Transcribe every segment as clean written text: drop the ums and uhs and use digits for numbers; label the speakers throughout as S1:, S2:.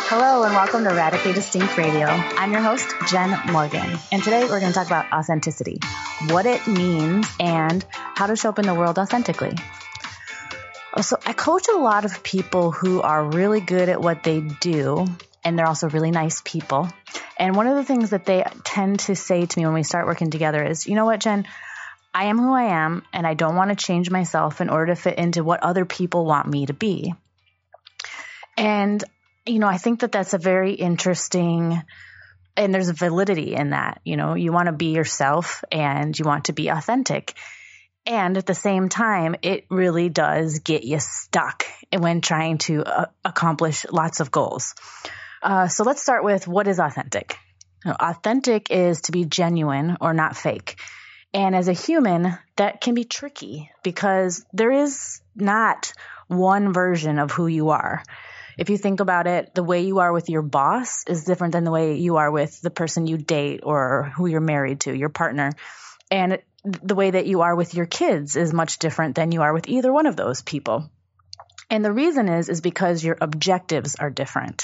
S1: Hello and welcome to Radically Distinct Radio. I'm your host, Jen Morgan, and today we're going to talk about authenticity, what it means, and how to show up in the world authentically. So I coach a lot of people who are really good at what they do, and they're also really nice people. And one of the things that they tend to say to me when we start working together is, you know what, Jen, I am who I am, and I don't want to change myself in order to fit into what other people want me to be. And I think that that's a very interesting, and there's a validity in that. You want to be yourself and you want to be authentic. And at the same time, it really does get you stuck when trying to accomplish lots of goals. So let's start with, what is authentic? Authentic is to be genuine or not fake. And as a human, that can be tricky because there is not one version of who you are. If you think about it, the way you are with your boss is different than the way you are with the person you date or who you're married to, your partner. And the way that you are with your kids is much different than you are with either one of those people. And the reason is because your objectives are different.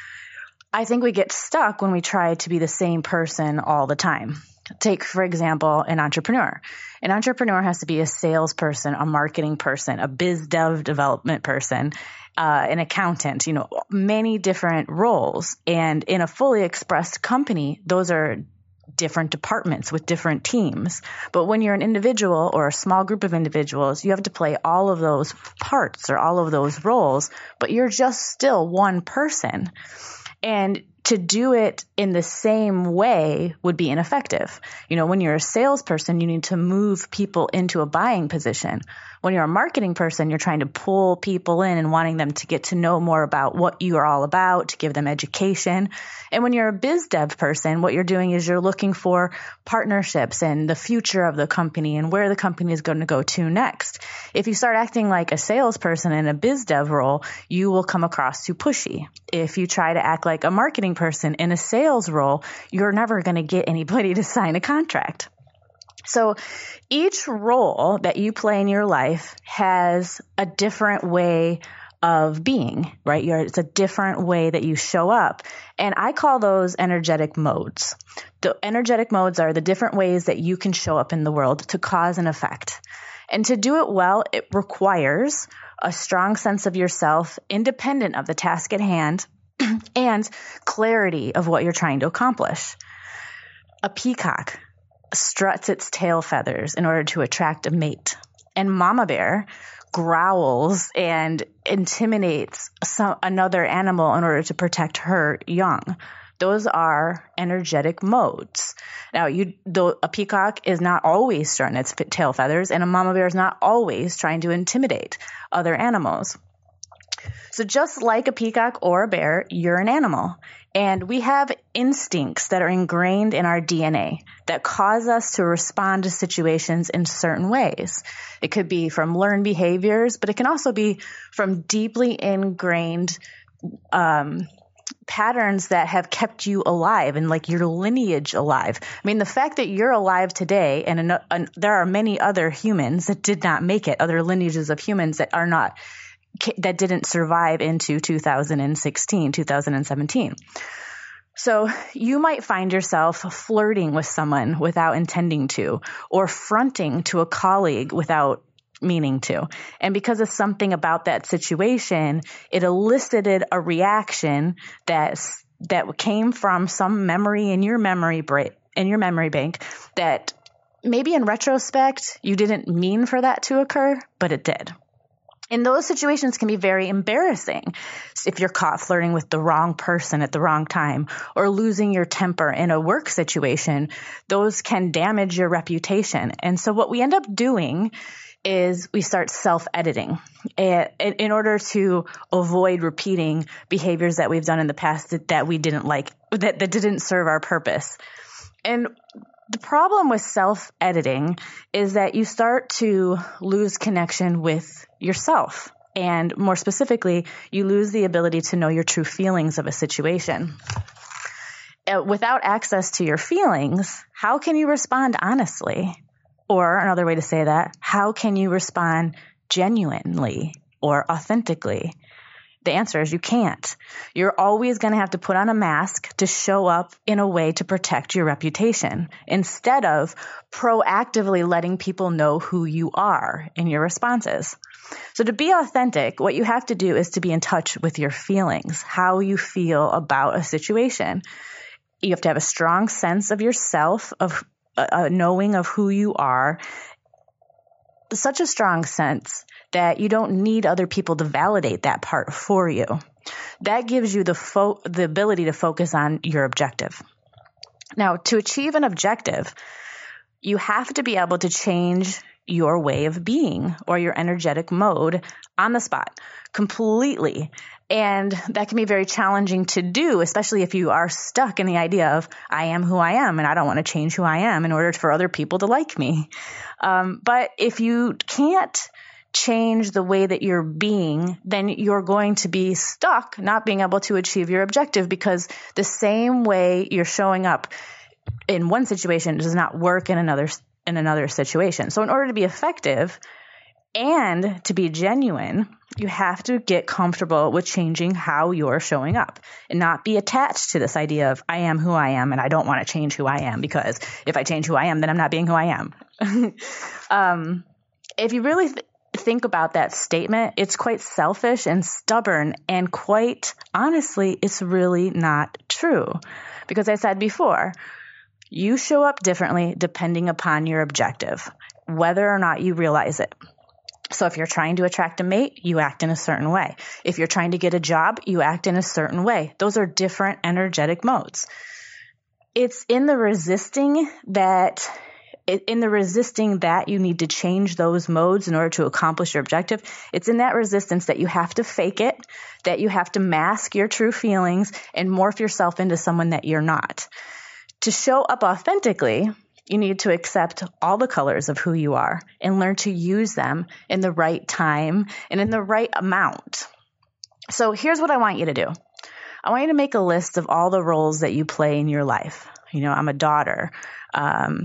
S1: I think we get stuck when we try to be the same person all the time. Take, for example, an entrepreneur. An entrepreneur has to be a salesperson, a marketing person, a biz dev development person, an accountant, many different roles. And in a fully expressed company, those are different departments with different teams. But when you're an individual or a small group of individuals, you have to play all of those parts or all of those roles, but you're just still one person. And to do it in the same way would be ineffective. When you're a salesperson, you need to move people into a buying position. When you're a marketing person, you're trying to pull people in and wanting them to get to know more about what you are all about, to give them education. And when you're a biz dev person, what you're doing is you're looking for partnerships and the future of the company and where the company is going to go to next. If you start acting like a salesperson in a biz dev role, you will come across too pushy. If you try to act like a marketing person in a sales role, you're never going to get anybody to sign a contract. So each role that you play in your life has a different way of being, right? It's a different way that you show up. And I call those energetic modes. The energetic modes are the different ways that you can show up in the world to cause an effect. And to do it well, it requires a strong sense of yourself, independent of the task at hand, and clarity of what you're trying to accomplish. A peacock struts its tail feathers in order to attract a mate. And mama bear growls and intimidates another animal in order to protect her young. Those are energetic modes. Now, a peacock is not always strutting its tail feathers, and a mama bear is not always trying to intimidate other animals. So just like a peacock or a bear, you're an animal. And we have instincts that are ingrained in our DNA that cause us to respond to situations in certain ways. It could be from learned behaviors, but it can also be from deeply ingrained patterns that have kept you alive and like your lineage alive. I mean, the fact that you're alive today and there are many other humans that did not make it, other lineages of humans that didn't survive into 2016, 2017. So you might find yourself flirting with someone without intending to, or fronting to a colleague without meaning to. And because of something about that situation, it elicited a reaction that came from some memory in your memory bank that maybe in retrospect you didn't mean for that to occur, but it did. And those situations can be very embarrassing if you're caught flirting with the wrong person at the wrong time or losing your temper in a work situation. Those can damage your reputation. And so what we end up doing is we start self-editing in order to avoid repeating behaviors that we've done in the past that we didn't like, that didn't serve our purpose. And the problem with self-editing is that you start to lose connection with yourself. And more specifically, you lose the ability to know your true feelings of a situation. Without access to your feelings, how can you respond honestly? Or another way to say that, how can you respond genuinely or authentically? The answer is you can't. You're always going to have to put on a mask to show up in a way to protect your reputation instead of proactively letting people know who you are in your responses. So to be authentic, what you have to do is to be in touch with your feelings, how you feel about a situation. You have to have a strong sense of yourself, of knowing of who you are, such a strong sense that you don't need other people to validate that part for you. That gives you the ability to focus on your objective. Now, to achieve an objective, you have to be able to change your way of being or your energetic mode on the spot completely. And that can be very challenging to do, especially if you are stuck in the idea of, I am who I am and I don't want to change who I am in order for other people to like me. But if you can't change the way that you're being, then you're going to be stuck not being able to achieve your objective, because the same way you're showing up in one situation does not work in another situation. So in order to be effective and to be genuine, you have to get comfortable with changing how you're showing up and not be attached to this idea of I am who I am and I don't want to change who I am, because if I change who I am, then I'm not being who I am. If you really think about that statement, it's quite selfish and stubborn, and quite honestly, it's really not true. Because I said before, you show up differently depending upon your objective, whether or not you realize it. So if you're trying to attract a mate, you act in a certain way. If you're trying to get a job, you act in a certain way. Those are different energetic modes. It's in the resisting that you need to change those modes in order to accomplish your objective. It's in that resistance that you have to fake it, that you have to mask your true feelings and morph yourself into someone that you're not. To show up authentically, you need to accept all the colors of who you are and learn to use them in the right time and in the right amount. So here's what I want you to do. I want you to make a list of all the roles that you play in your life. You know, I'm a daughter. I'm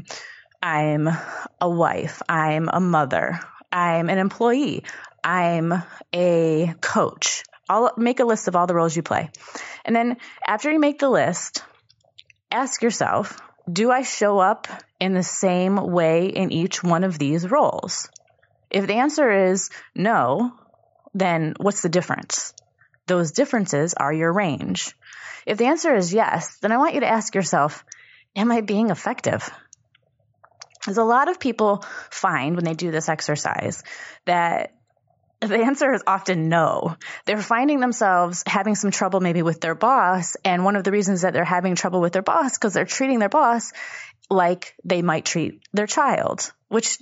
S1: a wife. I'm a mother. I'm an employee. I'm a coach. Make a list of all the roles you play. And then after you make the list, ask yourself, do I show up in the same way in each one of these roles? If the answer is no, then what's the difference? Those differences are your range. If the answer is yes, then I want you to ask yourself, am I being effective? Because a lot of people find when they do this exercise that the answer is often no. They're finding themselves having some trouble maybe with their boss. And one of the reasons that they're having trouble with their boss because they're treating their boss like they might treat their child, which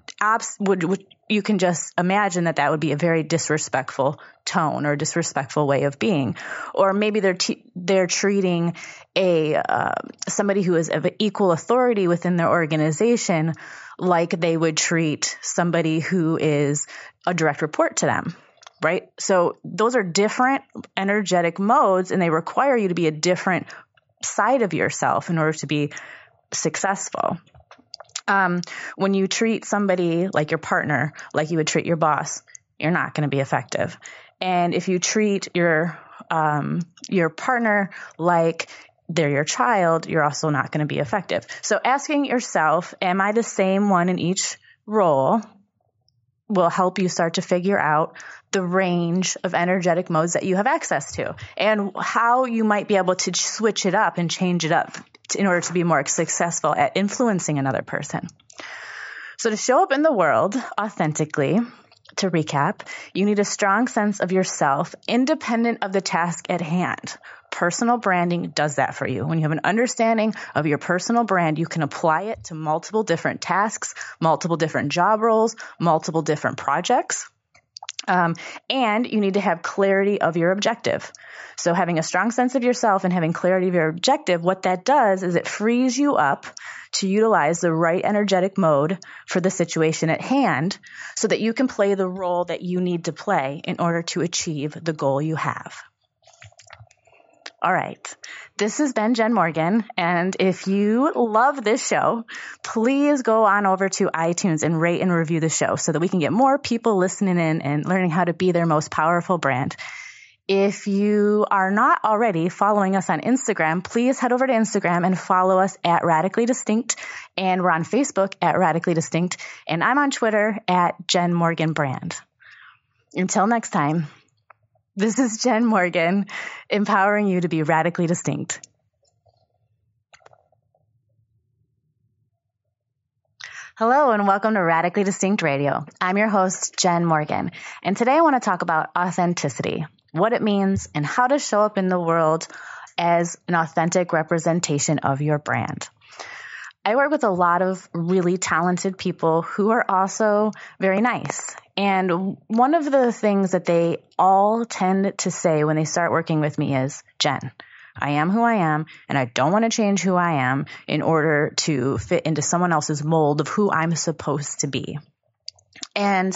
S1: you can just imagine that would be a very disrespectful tone or disrespectful way of being. Or maybe they're treating somebody who is of equal authority within their organization like they would treat somebody who is a direct report to them, right? So those are different energetic modes, and they require you to be a different side of yourself in order to be successful. When you treat somebody like your partner, like you would treat your boss, you're not going to be effective. And if you treat your partner like they're your child, you're also not going to be effective. So asking yourself, am I the same one in each role, will help you start to figure out the range of energetic modes that you have access to and how you might be able to switch it up and change it up in order to be more successful at influencing another person. So to show up in the world authentically, to recap, you need a strong sense of yourself independent of the task at hand. Personal branding does that for you. When you have an understanding of your personal brand, you can apply it to multiple different tasks, multiple different job roles, multiple different projects. And you need to have clarity of your objective. So having a strong sense of yourself and having clarity of your objective, what that does is it frees you up to utilize the right energetic mode for the situation at hand so that you can play the role that you need to play in order to achieve the goal you have. All right. This has been Jen Morgan. And if you love this show, please go on over to iTunes and rate and review the show so that we can get more people listening in and learning how to be their most powerful brand. If you are not already following us on Instagram, please head over to Instagram and follow us at Radically Distinct. And we're on Facebook at Radically Distinct. And I'm on Twitter at Jen Morgan Brand. Until next time, this is Jen Morgan, empowering you to be radically distinct. Hello and welcome to Radically Distinct Radio. I'm your host, Jen Morgan. And today I want to talk about authenticity, what it means, and how to show up in the world as an authentic representation of your brand. I work with a lot of really talented people who are also very nice. And one of the things that they all tend to say when they start working with me is, Jen, I am who I am, and I don't want to change who I am in order to fit into someone else's mold of who I'm supposed to be. And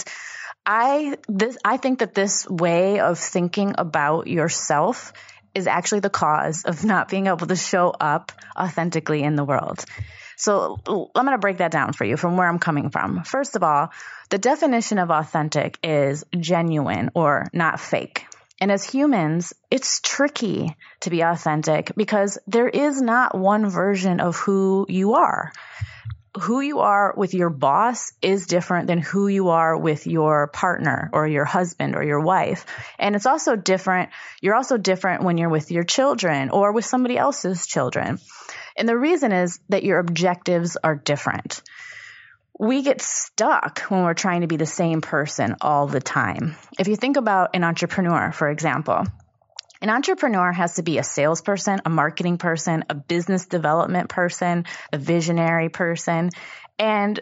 S1: I think that this way of thinking about yourself is actually the cause of not being able to show up authentically in the world. So I'm going to break that down for you from where I'm coming from. First of all, the definition of authentic is genuine or not fake. And as humans, it's tricky to be authentic because there is not one version of who you are. Who you are with your boss is different than who you are with your partner or your husband or your wife. And it's also different. You're also different when you're with your children or with somebody else's children. And the reason is that your objectives are different. We get stuck when we're trying to be the same person all the time. If you think about an entrepreneur, for example, an entrepreneur has to be a salesperson, a marketing person, a business development person, a visionary person, and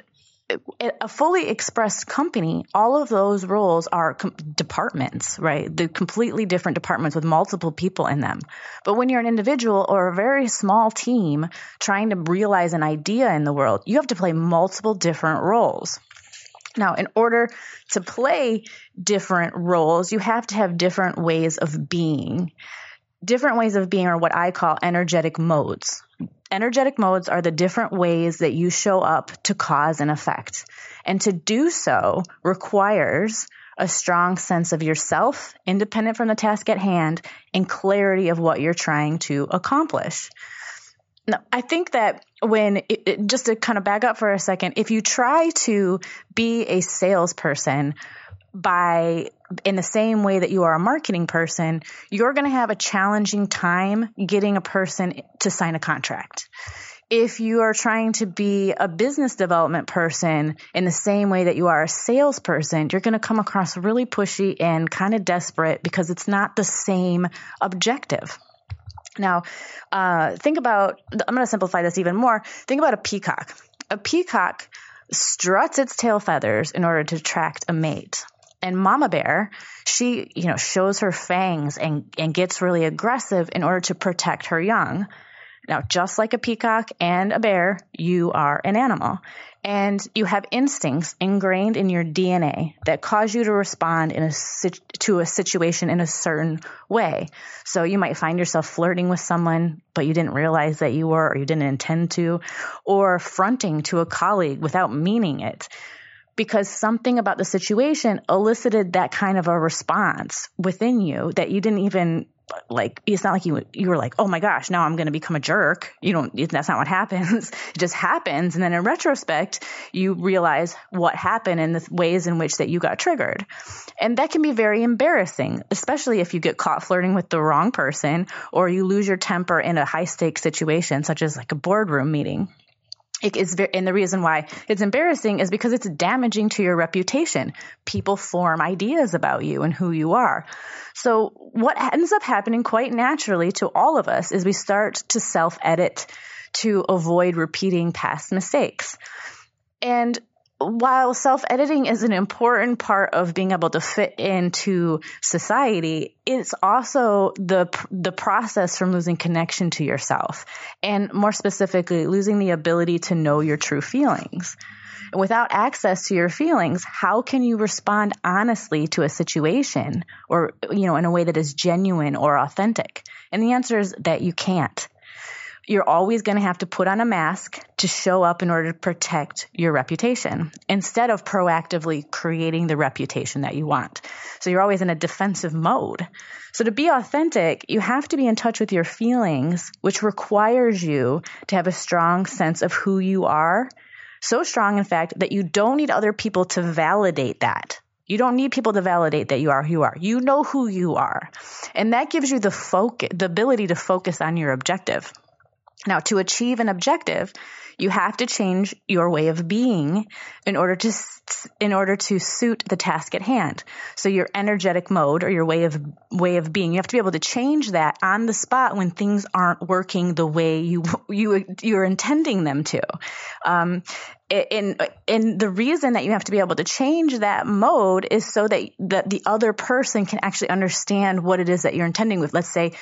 S1: a fully expressed company. All of those roles are departments, right? They're completely different departments with multiple people in them. But when you're an individual or a very small team trying to realize an idea in the world, you have to play multiple different roles. Now, in order to play different roles, you have to have different ways of being. Different ways of being are what I call energetic modes. Energetic modes are the different ways that you show up to cause an effect. And to do so requires a strong sense of yourself, independent from the task at hand, and clarity of what you're trying to accomplish. Now, I think that just to kind of back up for a second, if you try to be a salesperson in the same way that you are a marketing person, you're going to have a challenging time getting a person to sign a contract. If you are trying to be a business development person in the same way that you are a salesperson, you're going to come across really pushy and kind of desperate because it's not the same objective. Now, I'm going to simplify this even more. Think about a peacock. A peacock struts its tail feathers in order to attract a mate. And mama bear, she, shows her fangs and gets really aggressive in order to protect her young. Now, just like a peacock and a bear, you are an animal. And you have instincts ingrained in your DNA that cause you to respond to a situation in a certain way. So you might find yourself flirting with someone, but you didn't realize that you were, or you didn't intend to, or fronting to a colleague without meaning it, because something about the situation elicited that kind of a response within you that you didn't even it's not like you were like, oh my gosh, now I'm going to become a jerk. That's not what happens. It just happens. And then in retrospect, you realize what happened and the ways in which that you got triggered. And that can be very embarrassing, especially if you get caught flirting with the wrong person or you lose your temper in a high stakes situation, such as like a boardroom meeting. And the reason why it's embarrassing is because it's damaging to your reputation. People form ideas about you and who you are. So what ends up happening quite naturally to all of us is we start to self-edit to avoid repeating past mistakes. And while self-editing is an important part of being able to fit into society, it's also the process from losing connection to yourself, and more specifically, losing the ability to know your true feelings. Without access to your feelings, how can you respond honestly to a situation or, in a way that is genuine or authentic? And the answer is that you can't. You're always going to have to put on a mask to show up in order to protect your reputation instead of proactively creating the reputation that you want. So you're always in a defensive mode. So to be authentic, you have to be in touch with your feelings, which requires you to have a strong sense of who you are. So strong, in fact, that you don't need other people to validate that. You don't need people to validate that you are who you are. You know who you are. And that gives you the ability to focus on your objective. Now, to achieve an objective, you have to change your way of being in order to suit the task at hand. So your energetic mode or your way of being, you have to be able to change that on the spot when things aren't working the way you're intending them to. And the reason that you have to be able to change that mode is so that the other person can actually understand what it is that you're intending with. Let's say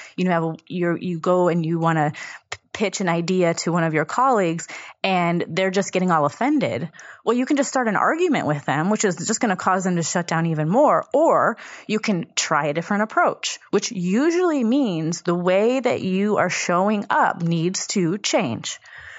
S1: you go and you want to pitch an idea to one of your colleagues and they're just getting all offended. Well, you can just start an argument with them, which is just going to cause them to shut down even more. Or you can try a different approach, which usually means the way that you are showing up needs to change.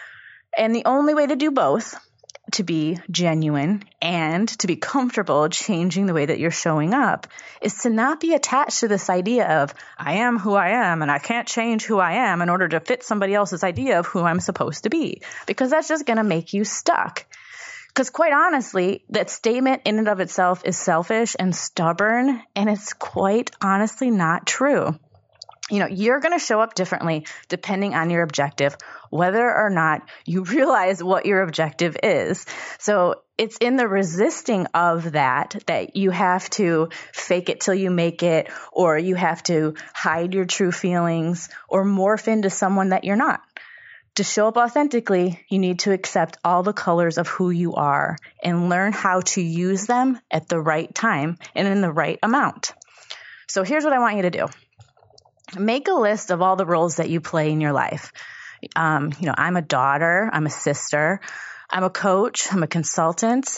S1: And the only way to do both, to be genuine and to be comfortable changing the way that you're showing up, is to not be attached to this idea of I am who I am and I can't change who I am in order to fit somebody else's idea of who I'm supposed to be, because that's just going to make you stuck. Because quite honestly, that statement in and of itself is selfish and stubborn, and it's quite honestly not true. You're going to show up differently depending on your objective, whether or not you realize what your objective is. So it's in the resisting of that you have to fake it till you make it, or you have to hide your true feelings or morph into someone that you're not. To show up authentically, you need to accept all the colors of who you are and learn how to use them at the right time and in the right amount. So here's what I want you to do. Make a list of all the roles that you play in your life. I'm a daughter, I'm a sister, I'm a coach, I'm a consultant,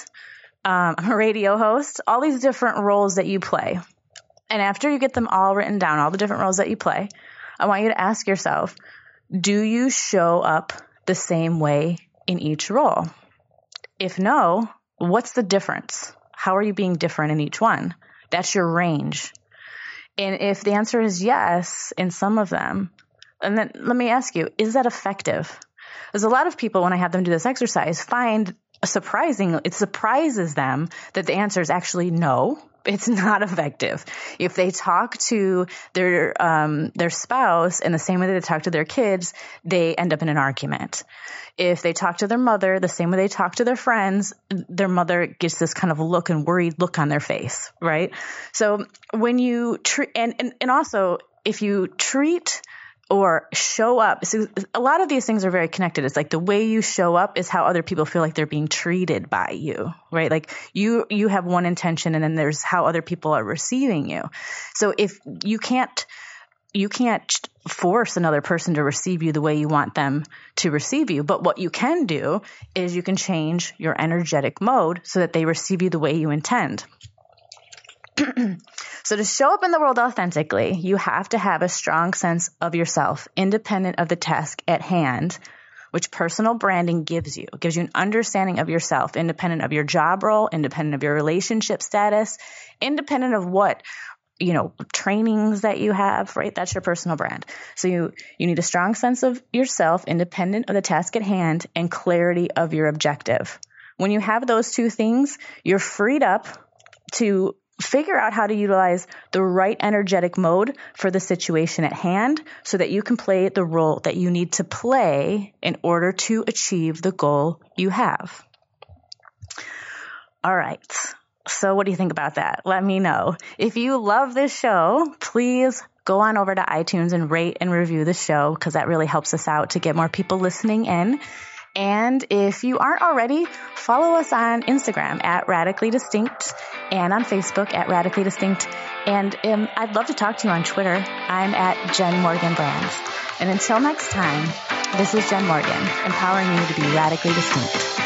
S1: I'm a radio host, all these different roles that you play. And after you get them all written down, all the different roles that you play, I want you to ask yourself, do you show up the same way in each role? If no, what's the difference? How are you being different in each one? That's your range. And if the answer is yes in some of them, and then let me ask you, is that effective? There's a lot of people, when I have them do this exercise, find it surprises them that the answer is actually no, it's not effective. If they talk to their spouse in the same way that they talk to their kids, they end up in an argument. If they talk to their mother the same way they talk to their friends, their mother gets this kind of worried look on their face, right? So when you treat, and also if you treat or show up, so a lot of these things are very connected. It's like the way you show up is how other people feel like they're being treated by you, right? Like you have one intention and then there's how other people are receiving you. So if you can't force another person to receive you the way you want them to receive you. But what you can do is you can change your energetic mode so that they receive you the way you intend. So to show up in the world authentically, you have to have a strong sense of yourself, independent of the task at hand, which personal branding gives you. It gives you an understanding of yourself, independent of your job role, independent of your relationship status, independent of what trainings that you have, right? That's your personal brand. So you need a strong sense of yourself, independent of the task at hand, and clarity of your objective. When you have those two things, you're freed up to figure out how to utilize the right energetic mode for the situation at hand so that you can play the role that you need to play in order to achieve the goal you have. All right. So what do you think about that? Let me know. If you love this show, please go on over to iTunes and rate and review the show, because that really helps us out to get more people listening in. And if you aren't already, follow us on Instagram at Radically Distinct and on Facebook at Radically Distinct. And I'd love to talk to you on Twitter. I'm at Jen Morgan Brands. And until next time, this is Jen Morgan, empowering you to be radically distinct.